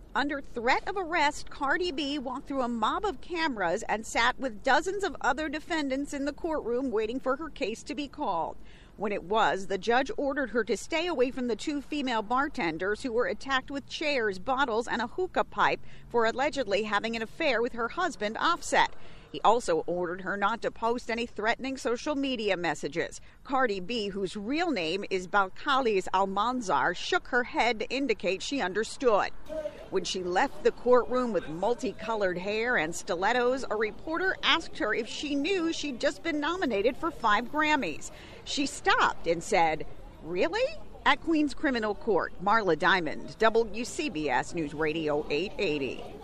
Under threat of arrest, Cardi B walked through a mob of cameras and sat with dozens of other defendants in the courtroom waiting for her case to be called. When it was, the judge ordered her to stay away from the two female bartenders who were attacked with chairs, bottles, and a hookah pipe for allegedly having an affair with her husband, Offset. He also ordered her not to post any threatening social media messages. Cardi B, whose real name is Balkalis Almanzar, shook her head to indicate she understood. When she left the courtroom with multicolored hair and stilettos, a reporter asked her if she knew she'd just been nominated for 5 Grammys. She stopped and said, "Really?" At Queens Criminal Court, Marla Diamond, WCBS News Radio 880.